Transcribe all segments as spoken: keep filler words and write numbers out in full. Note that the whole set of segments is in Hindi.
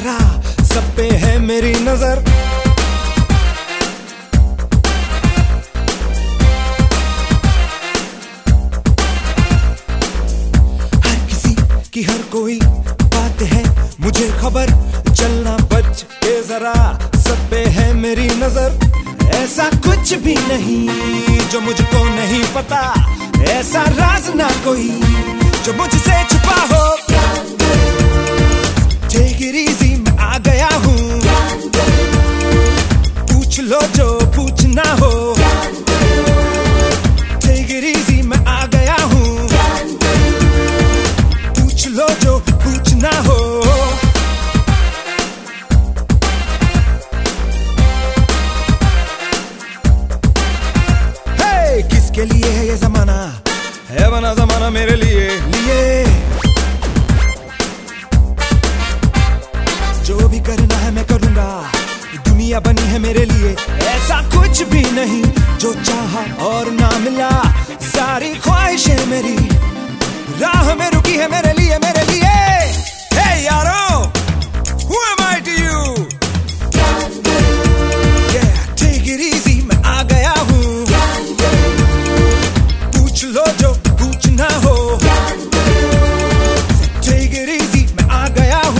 जरा, सब पे है मेरी नजर। हर किसी की हर कोई बात है, मुझे खबर, चलना बच के जरा, सब पे है मेरी नजर। ऐसा कुछ भी नहीं जो मुझको नहीं पता, ऐसा राज ना कोई जो मुझसे छुपा हो। Take it easy, मैं आ गया हूँ, पूछ लो जो पूछना हो। Take it easy, मैं आ गया हूँ, पूछ लो जो पूछना हो। Hey, किसके लिए है ये जमाना, है बना जमाना मेरे लिए लिए। जो भी करना है मैं करूंगा, दुनिया बनी है मेरे लिए। ऐसा कुछ भी नहीं जो चाहा और ना मिला, सारी ख्वाहिशें मेरी राह में रुकी है मेरे लिए मेरे लिए। Hey यारो, who am I to you? Yeah, take it easy, मैं आ गया हूँ, पूछ लो जो पूछना हो। Take it easy, मैं आ गया हूँ।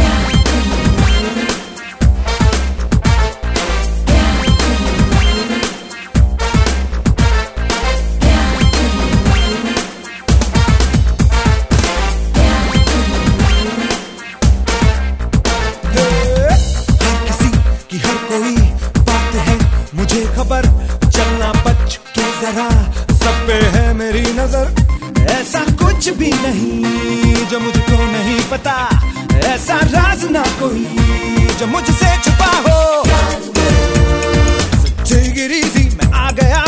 मुझे खबर, चलना बच के जरा, सब पे है मेरी नजर। ऐसा कुछ भी नहीं जो मुझको नहीं पता, ऐसा राज ना कोई जो मुझसे छुपा हो। Take it easy, मैं आ गया